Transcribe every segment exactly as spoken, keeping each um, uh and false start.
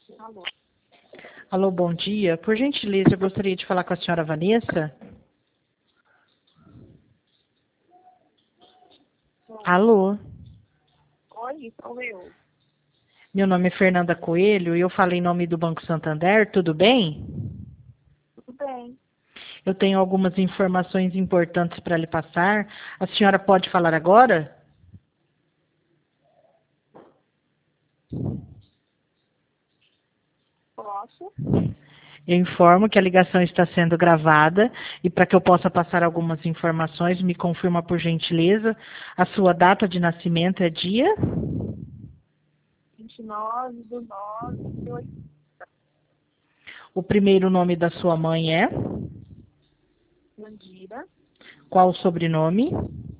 Alô. Alô, bom dia. Por gentileza, eu gostaria de falar com a senhora Vanessa. Alô. Oi, sou eu. Meu nome é Fernanda Coelho e eu falo em nome do Banco Santander, tudo bem? Tudo bem. Eu tenho algumas informações importantes para lhe passar. A senhora pode falar agora? Posso? Eu informo que a ligação está sendo gravada e para que eu possa passar algumas informações, me confirma por gentileza, a sua data de nascimento é dia? vinte e nove do nove de oitenta. O primeiro nome da sua mãe é? Mandira, Qual o sobrenome?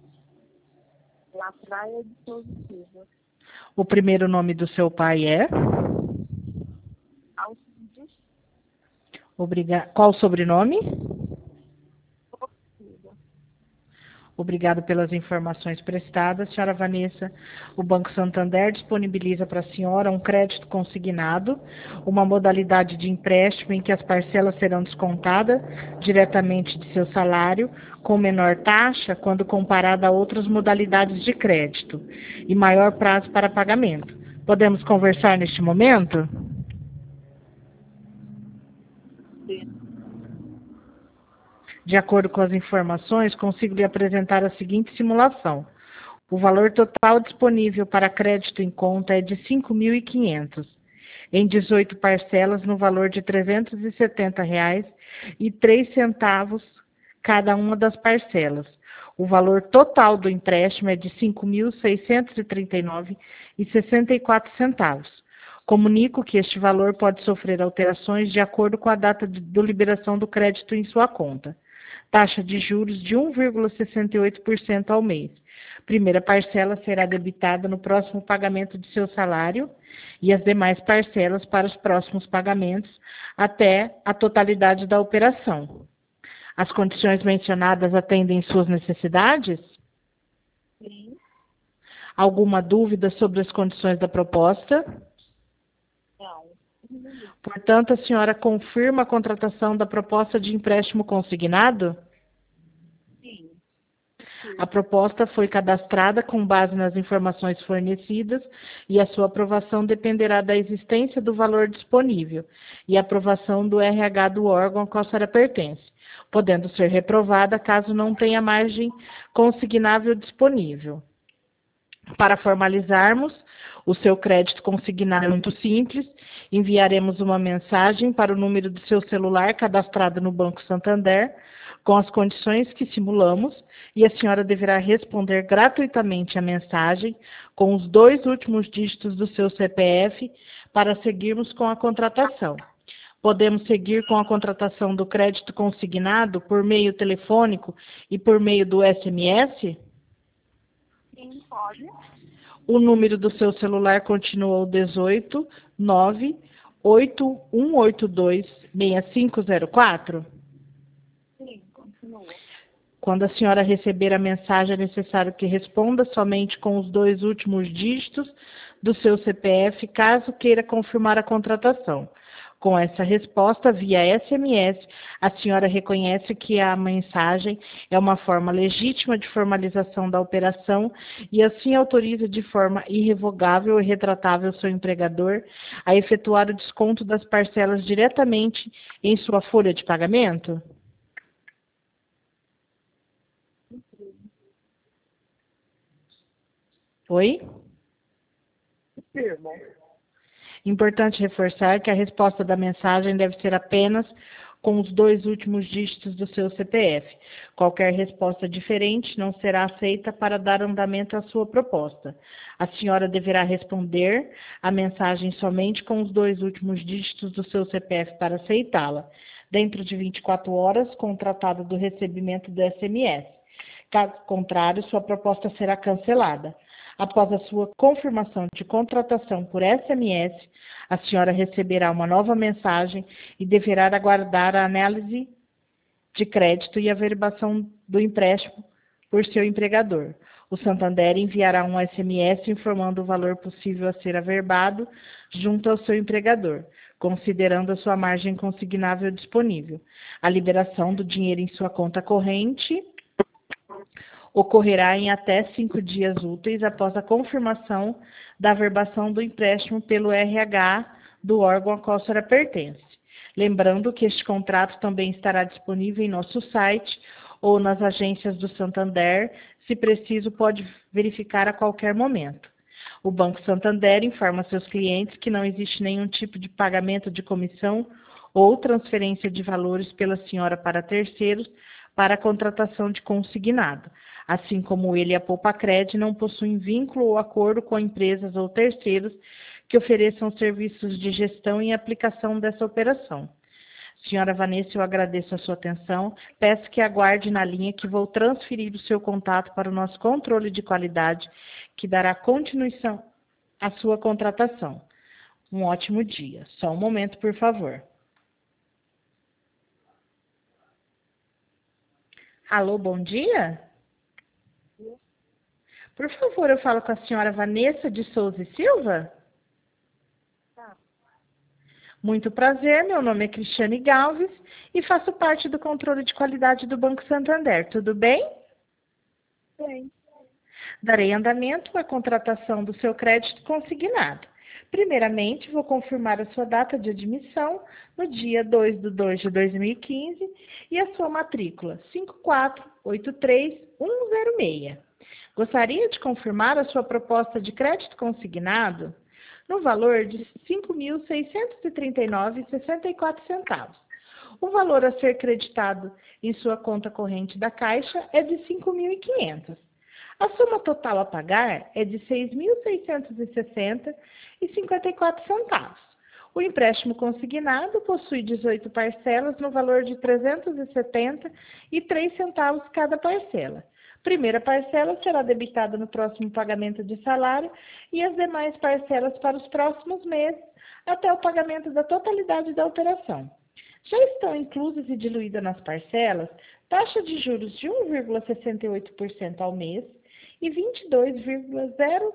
La Praia de Souza Silva. O primeiro nome do seu pai é? Alcides Obriga... Qual o sobrenome? Silva. Obrigado pelas informações prestadas, senhora Vanessa. O Banco Santander disponibiliza para a senhora um crédito consignado, uma modalidade de empréstimo em que as parcelas serão descontadas diretamente de seu salário, com menor taxa quando comparada a outras modalidades de crédito, e maior prazo para pagamento. Podemos conversar neste momento? De acordo com as informações, consigo lhe apresentar a seguinte simulação. O valor total disponível para crédito em conta é de cinco mil e quinhentos, em dezoito parcelas no valor de trezentos e setenta reais e três centavos cada uma das parcelas. O valor total do empréstimo é de cinco mil seiscentos e trinta e nove reais e sessenta e quatro centavos. Comunico que este valor pode sofrer alterações de acordo com a data de, de liberação do crédito em sua conta. Taxa de juros de um vírgula sessenta e oito por cento ao mês. Primeira parcela será debitada no próximo pagamento de seu salário e as demais parcelas para os próximos pagamentos até a totalidade da operação. As condições mencionadas atendem suas necessidades? Sim. Alguma dúvida sobre as condições da proposta? Não. Portanto, a senhora confirma a contratação da proposta de empréstimo consignado? Sim. A proposta foi cadastrada com base nas informações fornecidas e a sua aprovação dependerá da existência do valor disponível e aprovação do R H do órgão ao qual a senhora pertence, podendo ser reprovada caso não tenha margem consignável disponível. Para formalizarmos o seu crédito consignado é muito simples, enviaremos uma mensagem para o número do seu celular cadastrado no Banco Santander, com as condições que simulamos, e a senhora deverá responder gratuitamente a mensagem com os dois últimos dígitos do seu C P F para seguirmos com a contratação. Podemos seguir com a contratação do crédito consignado por meio telefônico e por meio do S M S? Sim, pode. O número do seu celular continua o dezoito, nove, oito um oito dois, seis cinco zero quatro? Sim, continua. Quando a senhora receber a mensagem, é necessário que responda somente com os dois últimos dígitos do seu C P F, caso queira confirmar a contratação. Com essa resposta, via S M S, a senhora reconhece que a mensagem é uma forma legítima de formalização da operação e assim autoriza de forma irrevogável e retratável seu empregador a efetuar o desconto das parcelas diretamente em sua folha de pagamento? Oi? Firmo. Importante reforçar que a resposta da mensagem deve ser apenas com os dois últimos dígitos do seu C P F. Qualquer resposta diferente não será aceita para dar andamento à sua proposta. A senhora deverá responder a mensagem somente com os dois últimos dígitos do seu C P F para aceitá-la, dentro de vinte e quatro horas, com o tratado do recebimento do S M S. Caso contrário, sua proposta será cancelada. Após a sua confirmação de contratação por S M S, a senhora receberá uma nova mensagem e deverá aguardar a análise de crédito e a averbação do empréstimo por seu empregador. O Santander enviará um S M S informando o valor possível a ser averbado junto ao seu empregador. considerando a sua margem consignável disponível. A liberação do dinheiro em sua conta corrente ocorrerá em até cinco dias úteis após a confirmação da averbação do empréstimo pelo R H do órgão a qual a senhora pertence. Lembrando que este contrato também estará disponível em nosso site ou nas agências do Santander, se preciso pode verificar a qualquer momento. O Banco Santander informa seus clientes que não existe nenhum tipo de pagamento de comissão ou transferência de valores pela senhora para terceiros para a contratação de consignado, assim como ele e a Poupacred não possuem vínculo ou acordo com empresas ou terceiros que ofereçam serviços de gestão e aplicação dessa operação. Senhora Vanessa, eu agradeço a sua atenção. Peço que aguarde na linha que vou transferir o seu contato para o nosso controle de qualidade, que dará continuação à sua contratação. Um ótimo dia. Só um momento, por favor. Alô, bom dia? Por favor, eu falo com a senhora Vanessa de Souza e Silva? Muito prazer, meu nome é Cristiane Galves e faço parte do controle de qualidade do Banco Santander. Tudo bem? Bem. Darei andamento à contratação do seu crédito consignado. Primeiramente, vou confirmar a sua data de admissão no dia dois de dois de dois mil e quinze e a sua matrícula cinco quatro oito três um zero seis. Gostaria de confirmar a sua proposta de crédito consignado no valor de cinco mil seiscentos e trinta e nove reais e sessenta e quatro centavos. O valor a ser creditado em sua conta corrente da Caixa é de cinco mil e quinhentos reais. A soma total a pagar é de seis mil seiscentos e sessenta reais e cinquenta e quatro centavos. O empréstimo consignado possui dezoito parcelas no valor de trezentos e setenta reais e três centavos cada parcela. Primeira parcela será debitada no próximo pagamento de salário e as demais parcelas para os próximos meses, até o pagamento da totalidade da operação. Já estão inclusas e diluídas nas parcelas taxa de juros de um vírgula sessenta e oito por cento ao mês e vinte e dois vírgula zero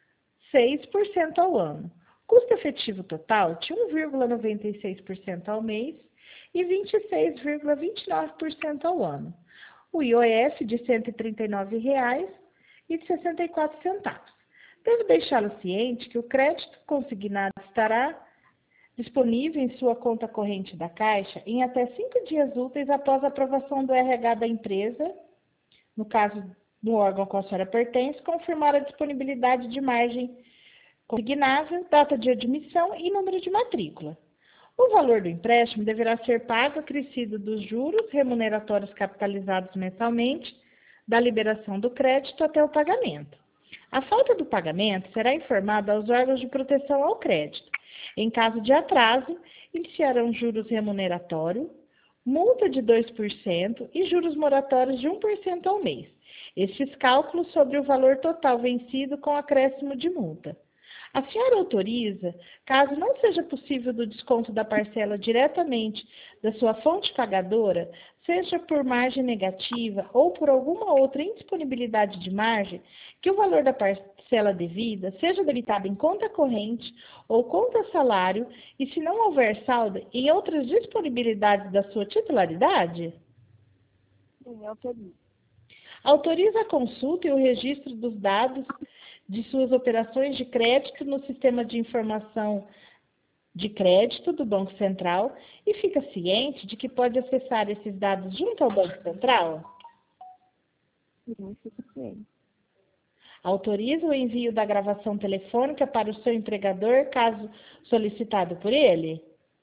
seis por cento ao ano. Custo efetivo total de um vírgula noventa e seis por cento ao mês e vinte e seis vírgula vinte e nove por cento ao ano. O I O F de cento e trinta e nove reais e sessenta e quatro centavos. Devo deixá-lo ciente que o crédito consignado estará disponível em sua conta corrente da Caixa em até cinco dias úteis após a aprovação do R H da empresa, no caso do órgão a qual a senhora pertence, confirmar a disponibilidade de margem consignável, data de admissão e número de matrícula. O valor do empréstimo deverá ser pago acrescido dos juros remuneratórios capitalizados mensalmente da liberação do crédito até o pagamento. A falta do pagamento será informada aos órgãos de proteção ao crédito. Em caso de atraso, iniciarão juros remuneratórios, multa de dois por cento e juros moratórios de um por cento ao mês. Estes cálculos sobre o valor total vencido com acréscimo de multa. A senhora autoriza, caso não seja possível do desconto da parcela diretamente da sua fonte pagadora, seja por margem negativa ou por alguma outra indisponibilidade de margem, que o valor da parcela devida seja debitado em conta corrente ou conta salário e, se não houver saldo, em outras disponibilidades da sua titularidade? Sim, autorizo. Autoriza a consulta e o registro dos dados de suas operações de crédito no sistema de informação de crédito do Banco Central e fica ciente de que pode acessar esses dados junto ao Banco Central? Sim, suficiente. Autoriza o envio da gravação telefônica para o seu empregador, caso solicitado por ele?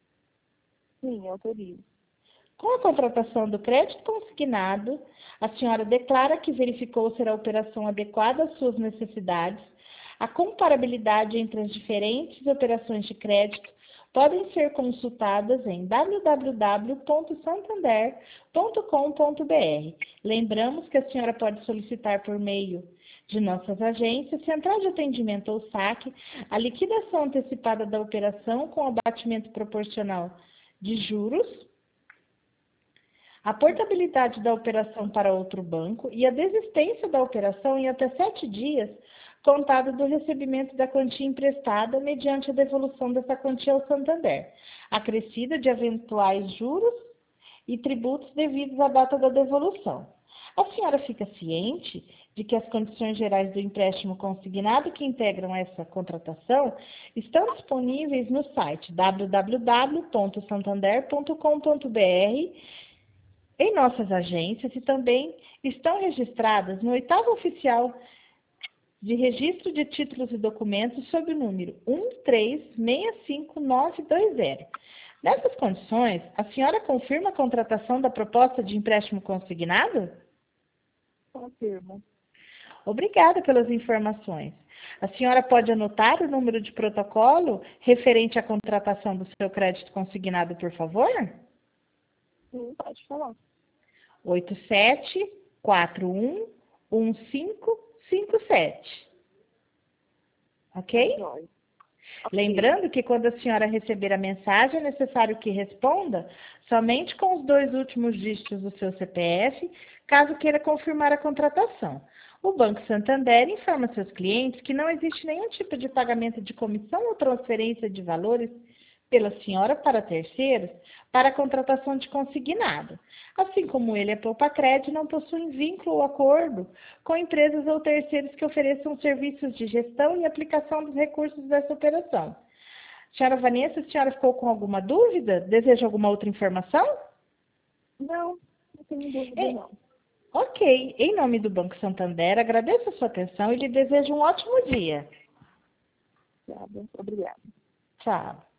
Sim, autorizo. Com a contratação do crédito consignado, a senhora declara que verificou ser a operação adequada às suas necessidades. A comparabilidade entre as diferentes operações de crédito podem ser consultadas em w w w ponto santander ponto com ponto b r. Lembramos que a senhora pode solicitar por meio de nossas agências, central de atendimento ou saque, a liquidação antecipada da operação com abatimento proporcional de juros, a portabilidade da operação para outro banco e a desistência da operação em até sete dias contado do recebimento da quantia emprestada mediante a devolução dessa quantia ao Santander, acrescida de eventuais juros e tributos devidos à data da devolução. A senhora fica ciente de que as condições gerais do empréstimo consignado que integram essa contratação estão disponíveis no site w w w ponto santander ponto com ponto b r, em nossas agências, e também estão registradas no oitavo oficial de registro de títulos e documentos sob o número um três seis cinco nove dois zero. Nessas condições, a senhora confirma a contratação da proposta de empréstimo consignado? Confirmo. Obrigada pelas informações. A senhora pode anotar o número de protocolo referente à contratação do seu crédito consignado, por favor? Sim, pode falar. oito sete quatro um um cinco cinco sete. Ok? Joia. Lembrando que quando a senhora receber a mensagem, é necessário que responda somente com os dois últimos dígitos do seu C P F, caso queira confirmar a contratação. O Banco Santander informa seus clientes que não existe nenhum tipo de pagamento de comissão ou transferência de valores pela senhora para terceiros para a contratação de consignado. Assim como ele, a Poupacred não possui vínculo ou acordo com empresas ou terceiros que ofereçam serviços de gestão e aplicação dos recursos dessa operação. Senhora Vanessa, a senhora ficou com alguma dúvida? Deseja alguma outra informação? Não, não tenho dúvida, É. não. Ok. Em nome do Banco Santander, agradeço a sua atenção e lhe desejo um ótimo dia. Obrigada. Obrigada. Tchau.